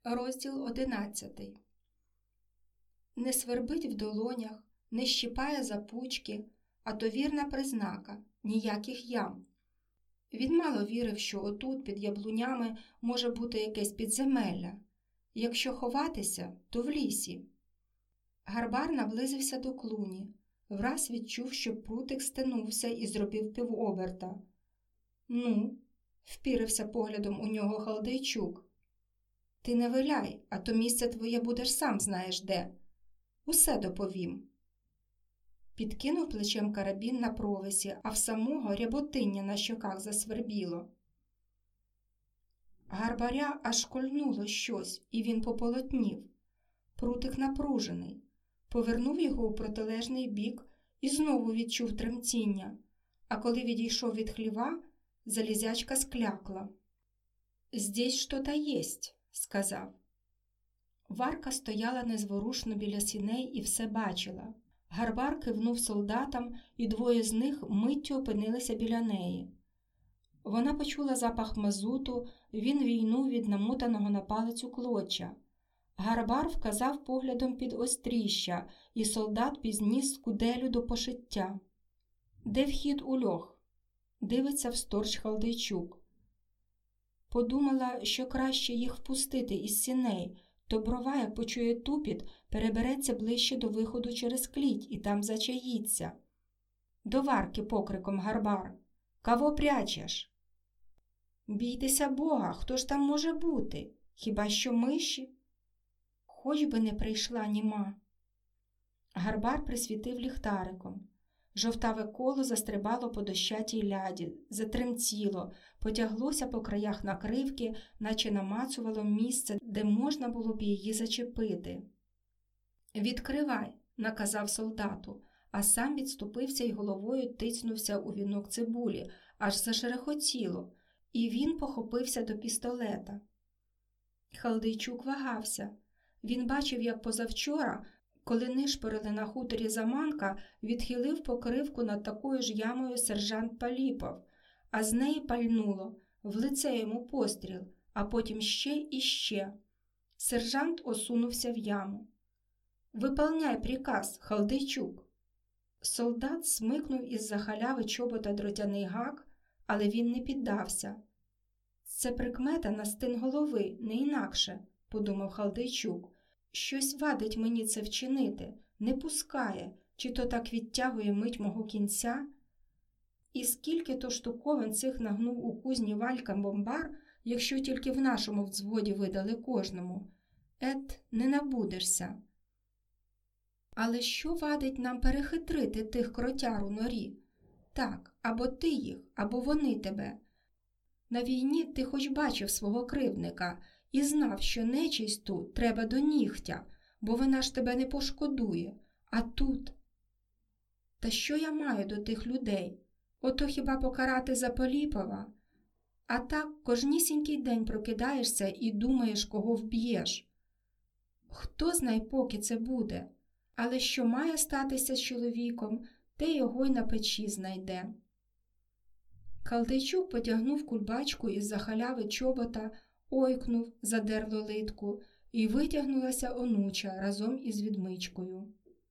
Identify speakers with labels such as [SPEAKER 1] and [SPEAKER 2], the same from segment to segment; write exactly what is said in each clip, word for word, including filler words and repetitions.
[SPEAKER 1] Розділ одинадцятий. Не свербить в долонях, не щипає за пучки, а то вірна признака – ніяких ям. Він мало вірив, що отут, під яблунями, може бути якесь підземелля. Якщо ховатися, то в лісі. Гарбар наблизився до клуні, враз відчув, що прутик стенувся і зробив півоберта. «Ну?» – впірився поглядом у нього Халдейчук. «Ти не виляй, а то місце твоє будеш сам знаєш де. Усе доповім». Підкинув плечем карабін на провисі, а в самого ряботиння на щоках засвербіло. Гарбаря аж кольнуло щось, і він пополотнів. Прутик напружений. Повернув його у протилежний бік і знову відчув тремтіння, а коли відійшов від хліва, залізячка склякла. «Здесь что-то есть», – сказав. Варка стояла незворушно біля сіней і все бачила. Гарбар кивнув солдатам, і двоє з них миттю опинилися біля неї. Вона почула запах мазуту, він війнув від намотаного на палицю клоча. Гарбар вказав поглядом під остріща, і солдат підніс куделю до пошиття. «Де вхід у льох?» – дивиться всторч Халдейчук. Подумала, що краще їх впустити із сіней, то брова, як почує тупіт, перебереться ближче до виходу через кліть і там зачаїться. До Варки покриком Гарбар: «Кого прячеш?» «Бійтеся Бога, хто ж там може бути? Хіба що миші?» «Хоч би не прийшла німа». Гарбар присвітив ліхтариком. Жовтаве коло застрибало по дощатій ляді, затремтіло, потяглося по краях накривки, наче намацувало місце, де можна було б її зачепити. «Відкривай», – наказав солдату, а сам відступився й головою тицнувся у вінок цибулі, аж зашерехотіло, і він похопився до пістолета. Халдейчук вагався. Він бачив, як позавчора, коли нишпорили на хуторі Заманка, відхилив покривку над такою ж ямою сержант Паліпов, а з неї пальнуло, в лице йому постріл, а потім ще і ще. Сержант осунувся в яму. «Виполняй приказ, Халдейчук!» Солдат смикнув із-за халяви чобота дротяний гак, але він не піддався. «Це прикмета на стин голови, не інакше», – подумав Халдейчук. «Щось вадить мені це вчинити, не пускає, чи то так відтягує мить мого кінця?» І скільки то штуковин цих нагнув у кузні Валька-бомбар, якщо тільки в нашому взводі видали кожному. Ет, не набудешся. Але що вадить нам перехитрити тих кротяр у норі? Так, або ти їх, або вони тебе. На війні ти хоч бачив свого кривдника і знав, що нечисть тут треба до нігтя, бо вона ж тебе не пошкодує. А тут? Та що я маю до тих людей? Ото хіба покарати за Поліпова? А так кожнісінький день прокидаєшся і думаєш, кого вб'єш. Хто знає, поки це буде? Але що має статися з чоловіком, те його й на печі знайде. Халдейчук потягнув кульбачку із-за халяви чобота, ойкнув, задерло литку, і витягнулася онуча разом із відмичкою.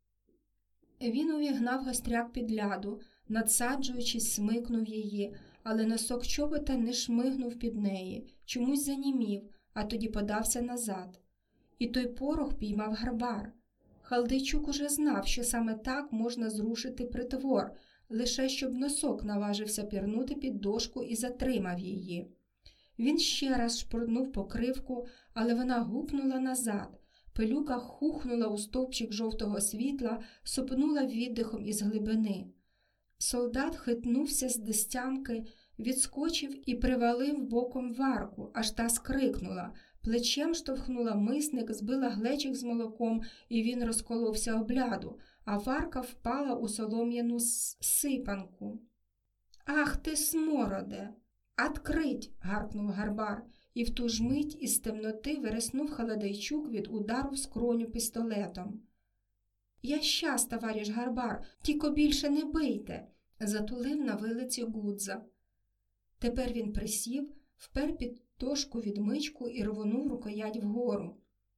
[SPEAKER 1] Він увігнав гостряк під ляду, надсаджуючись, смикнув її, але носок чобота не шмигнув під неї, чомусь занімів, а тоді подався назад. І той порох піймав Гарбар. Халдейчук уже знав, що саме так можна зрушити притвор, лише щоб носок наважився пірнути під дошку і затримав її. Він ще раз шпурнув покривку, але вона гупнула назад. Пилюка хухнула у стовпчик жовтого світла, сопнула віддихом із глибини. Солдат хитнувся з дестямки, відскочив і привалив боком Варку, аж та скрикнула. Плечем штовхнула мисник, збила глечик з молоком, і він розколовся об ляду, а Варка впала у солом'яну сипанку. «Ах ти, смороде! Открить!» – гаркнув Гарбар, і в ту ж мить із темноти вириснув Халдейчук від удару в скроню пістолетом. «Я щас, товариш Гарбар, тільки більше не бийте!» – затулив на вилиці Гудза. Тепер він присів, впер під дошку відмичку і рвонув рукоять вгору.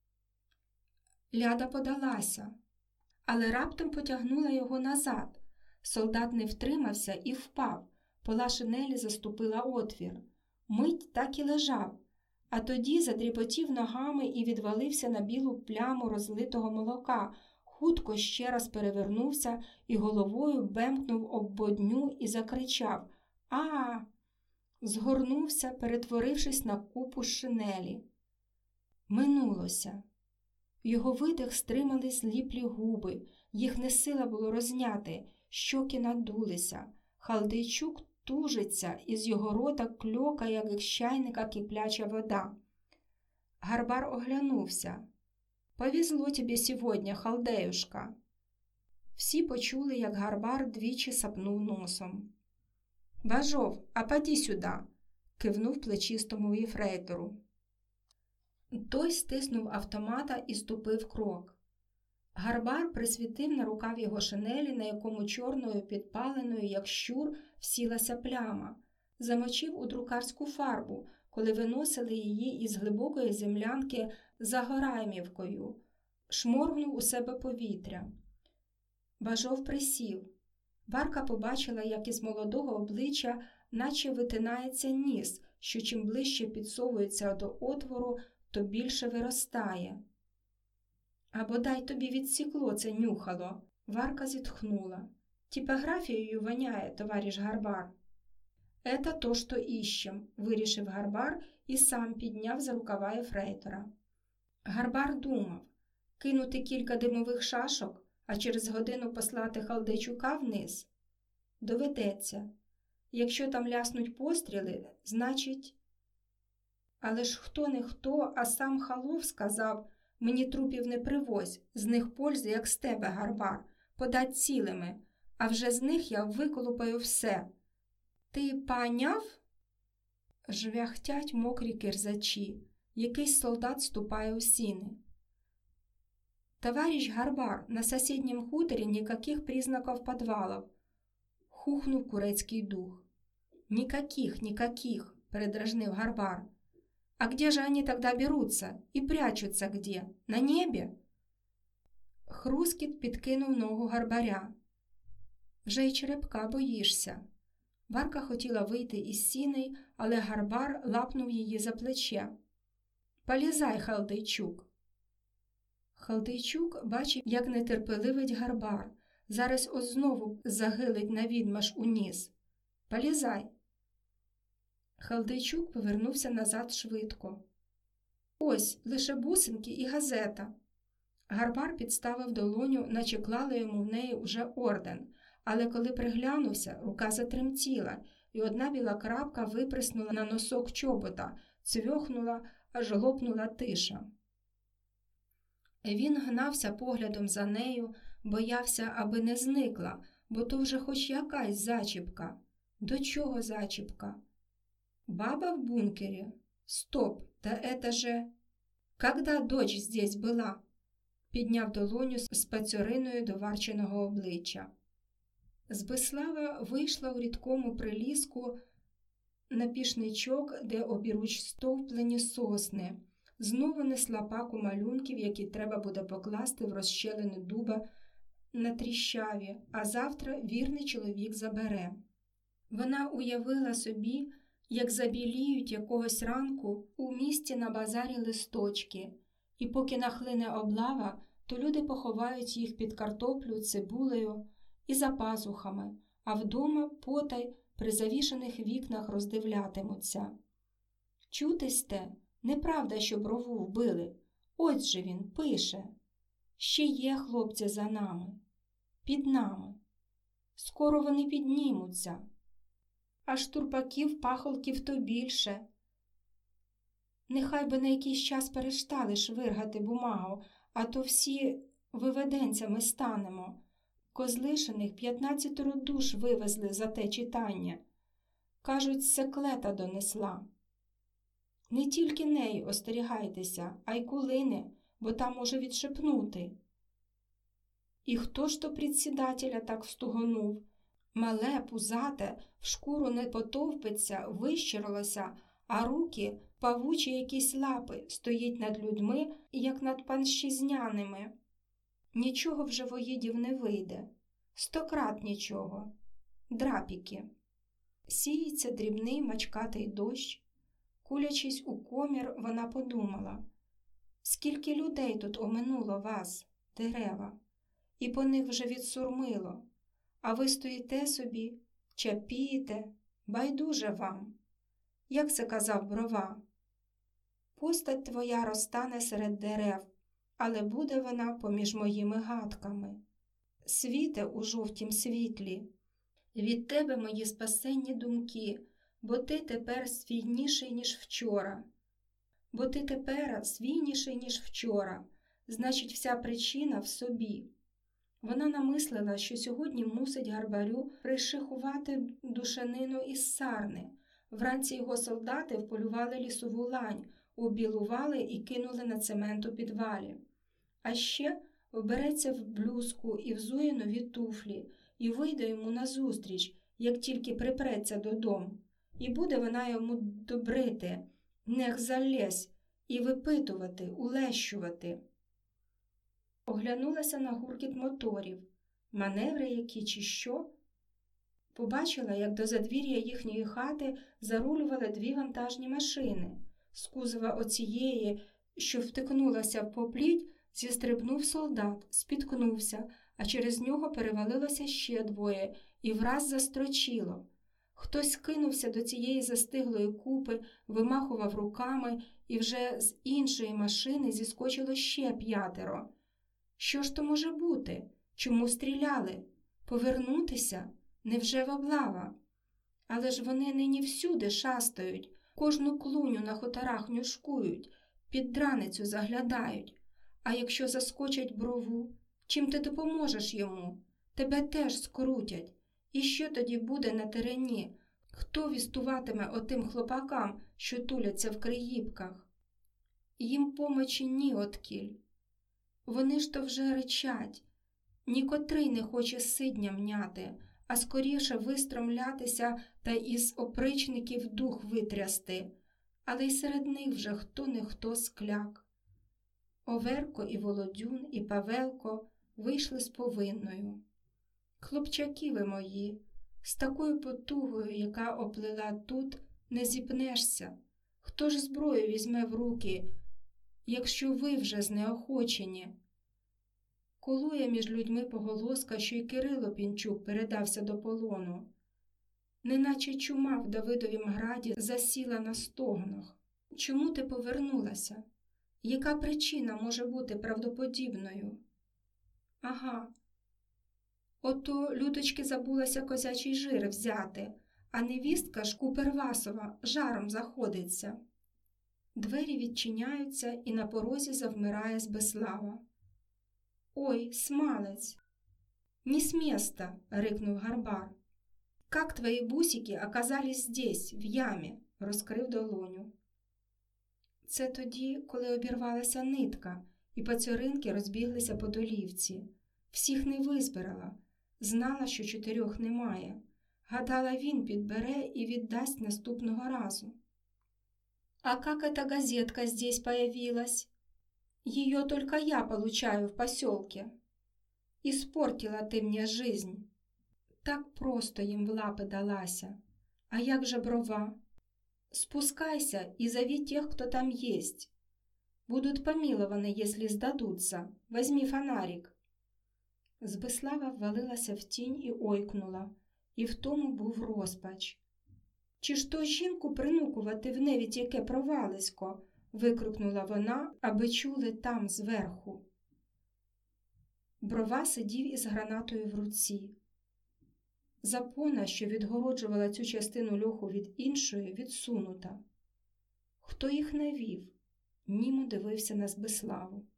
[SPEAKER 1] Ляда подалася, але раптом потягнула його назад. Солдат не втримався і впав. Пола шинелі заступила отвір. Мить так і лежав, а тоді задріпотів ногами і відвалився на білу пляму розлитого молока, хутко ще раз перевернувся і головою бемкнув об бодню і закричав «А!», згорнувся, перетворившись на купу шинелі. Минулося. Його видих стримали зліплі губи, їх не сила було розняти, щоки надулися. Халдейчук тужиться, із його рота кльокає, як з чайника кипляча вода. Гарбар оглянувся. «Повезло тобі сьогодні, халдеюшка!» Всі почули, як Гарбар двічі сапнув носом. «Бажов, а поди сюди!» – кивнув плечистому єфрейтору. Той стиснув автомата і ступив крок. Гарбар присвітив на рукав його шинелі, на якому чорною підпаленою, як щур, всілася пляма. Замочив у друкарську фарбу, коли виносили її із глибокої землянки за Гораймівкою. Шморгнув у себе повітря. Бажов присів. Варка побачила, як із молодого обличчя наче витинається ніс, що чим ближче підсовується до отвору, то більше виростає. «А бодай тобі відсікло це нюхало!» Варка зітхнула. «Типографією воняє, товариш Гарбар». «Это то, що іщем», – вирішив Гарбар і сам підняв за рукава ефрейтора. Гарбар думав, кинути кілька димових шашок, а через годину послати Халдейчука вниз? Доведеться. Якщо там ляснуть постріли, значить... Але ж хто не хто, а сам Халов сказав: «Мені трупів не привозь, з них пользи, як з тебе, Гарбар, подать цілими, а вже з них я виколупаю все. Ти поняв?» Жвяхтять мокрі кирзачі. Якийсь солдат ступає у сіни. «Товарищ Гарбар, на соседнем хуторе никаких признаков подвалов», – хухнув курецький дух. «Никаких, никаких», – передражнив Гарбар. «А где же они тогда берутся? И прячутся где? На небе?» Хрускіт підкинув ногу Гарбаря. «Вже й черепка боїшся». Варка хотіла вийти із сіней, але Гарбар лапнув її за плече. «Полізай, Халдейчук». Халдейчук бачив, як нетерпеливить Гарбар. Зараз ось знову загилить навідмаш уніз. «Полізай». Халдейчук повернувся назад швидко. «Ось, лише бусинки і газета». Гарбар підставив долоню, наче клали йому в неї уже орден, але коли приглянувся, рука затремтіла, і одна біла крапка виприснула на носок чобота, цвьохнула, аж лопнула тиша. Він гнався поглядом за нею, боявся, аби не зникла, бо то вже хоч якась зачіпка. До чого зачіпка? Баба в бункері? Стоп, та это же... Когда дочь здесь була? Підняв долоню з пацьориною до Варчиного обличчя. Збислава вийшла у рідкому приліску на пішничок, де обіруч стовплені сосни. Знову несла паку малюнків, які треба буде покласти в розщелини дуба на тріщаві, а завтра вірний чоловік забере. Вона уявила собі, як забіліють якогось ранку у місті на базарі листочки, і поки нахлине облава, то люди поховають їх під картоплю, цибулею і за пазухами, а вдома потай при завішаних вікнах роздивлятимуться. Чути сте? Неправда, що брову вбили. Ось же він, пише. Ще є хлопці за нами. Під нами. Скоро вони піднімуться. А штурпаків, пахолків то більше. Нехай би на якийсь час перестали швиргати бумагу, а то всі виведенцями станемо. Козлишиних п'ятнадцятеро душ вивезли за те читання. Кажуть, секлета донесла. Не тільки неї остерігайтеся, а й кулини, бо та може відшепнути. І хто ж то предсідателя так встугонув? Мале, пузате, в шкуру не потовпиться, вищирилося, а руки Павучі якісь лапи стоїть над людьми, як над панщизняними. Нічого в живоїдів не вийде. Стократ нічого. Драпіки. Сіється дрібний мачкатий дощ. Кулячись у комір, вона подумала: скільки людей тут оминуло вас, дерева, і по них вже відсурмило, а ви стоїте собі, чапієте, байдуже вам. Як це казав Брова? Постать твоя розтане серед дерев, але буде вона поміж моїми гадками. Світе у жовтім світлі, від тебе мої спасенні думки, бо ти тепер свійніший, ніж вчора. Бо ти тепер свійніший, ніж вчора, значить, вся причина в собі. Вона намислила, що сьогодні мусить Гарбарю пришихувати душанину із сарни. Вранці його солдати вполювали лісову лань, обілували і кинули на цемент у підвалі. А ще вбереться в блузку і взує нові туфлі, і вийде йому назустріч, як тільки припреться додому. І буде вона йому добрити, нех залезь, і випитувати, улещувати. Оглянулася на гуркіт моторів, маневри які чи що. Побачила, як до задвір'я їхньої хати зарулювали дві вантажні машини. З кузова оцієї, що втикнулася в поплідь, зістрибнув солдат, спіткнувся, а через нього перевалилося ще двоє і враз застрочило. Хтось кинувся до цієї застиглої купи, вимахував руками, і вже з іншої машини зіскочило ще п'ятеро. Що ж то може бути? Чому стріляли? Повернутися? Невже в облава? Але ж вони нині всюди шастають, кожну клуню на хуторах нюшкують, під драницю заглядають. А якщо заскочать Брову, чим ти допоможеш йому? Тебе теж скрутять. І що тоді буде на терені? Хто вістуватиме отим хлопакам, що туляться в криїбках? Їм помочі ні откіль. Вони ж то вже ричать. Нікотрий не хоче сидня мняти, а скоріше вистромлятися та із опричників дух витрясти. Але й серед них вже хто-не хто скляк. Оверко і Володюн, і Павелко вийшли з повинною. Хлопчаки ви мої, з такою потугою, яка оплила тут, не зіпнешся. Хто ж зброю візьме в руки, якщо ви вже знеохочені? Колує між людьми поголоска, що й Кирило Пінчук передався до полону. Неначе чума в Давидовім граді засіла на стогнах. Чому ти повернулася? Яка причина може бути правдоподібною? Ага. Ото Людочки забулася козячий жир взяти, а невістка ж Купервасова жаром заходиться. Двері відчиняються, і на порозі завмирає Збеслава. «Ой, смалець!» «Не с места!» — рыкнул Гарбар. «Как твои бусики оказались здесь, в ямі?» — розкрив долоню. Це тоді, коли обірвалася нитка, і пацьоринки розбіглися по долівці. Всіх не визбирала. Знала, що чотирьох немає. Гадала, він підбере і віддасть наступного разу. «А как эта газетка здесь появилась? Ее только я получаю в поселке. Испортила ты мне жизнь». Так просто їм в лапи далася. А як же Брова? «Спускайся и зови тех, кто там есть. Будут помилованы, если сдадутся. Возьми фонарик». Збеслава ввалилася в тінь і ойкнула, і в тому був розпач. «Чи ж то жінку принукувати в невідь яке провалисько?» – викрикнула вона, аби чули там зверху. Брова сидів із гранатою в руці. Запона, що відгороджувала цю частину льоху від іншої, відсунута. Хто їх навів? Німо дивився на Збеславу.